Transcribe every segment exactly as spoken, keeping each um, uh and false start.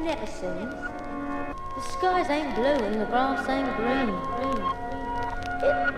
never seen. The skies ain't blue and the grass ain't green. green. It,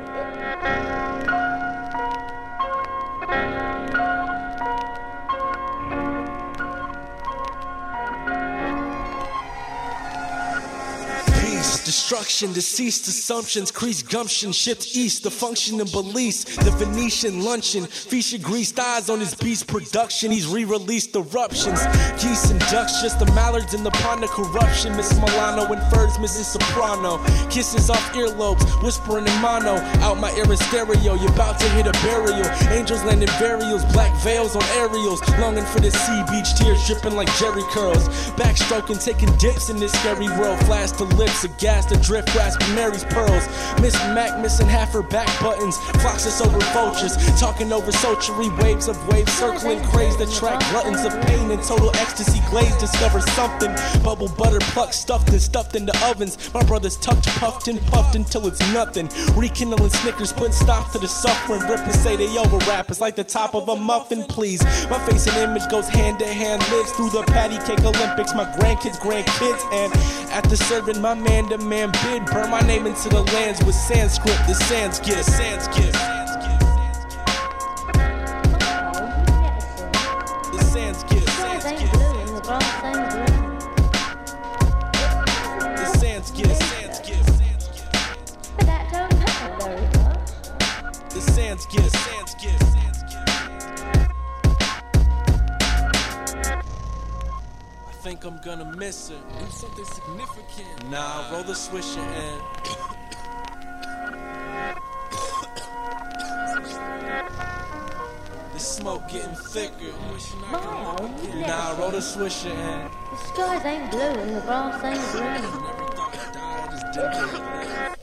Destruction, deceased assumptions, crease gumption, shift east, the function and beliefs, the Venetian luncheon, feast your greased eyes on his beast production, he's re-released eruptions, geese and ducks, just the mallards in the pond of corruption, Miss Milano infers Missus Soprano, kisses off earlobes, whispering in mono, out my ear in stereo, you're about to hit a burial, angels land in burials, black veils on aerials, longing for the sea beach, tears dripping like Jerry curls, backstroking, taking dips in this scary world, flash to lips, a gas to drift, grasping Mary's pearls. Miss Mac missing half her back buttons. Flocks us over vultures, talking over sultry waves of waves circling, crazed attract gluttons of pain and total ecstasy. Glaze discover something. Bubble butter plucked, stuffed and stuffed into ovens. My brothers tucked, puffed and puffed until it's nothing. Rekindling Snickers, putting stop to the suffering. Rip and say they over rap. It's like the top of a muffin, please. My face and image goes hand to hand, lives through the patty cake Olympics. My grandkids, grandkids, and after serving my man to man bid, burn my name into the lands with Sanskrit, the Sans gift, Sans gift. The Sans gift, Sans gift. The Sans gift, Sans gift. But that don't matter very much. The Sans gift, Sans gift. I think I'm gonna miss her. Do something significant. Nah, roll the swisher and the smoke getting thicker. Nah, roll the swisher and the skies ain't blue and the grass ain't green. never thought I'd die, just didn't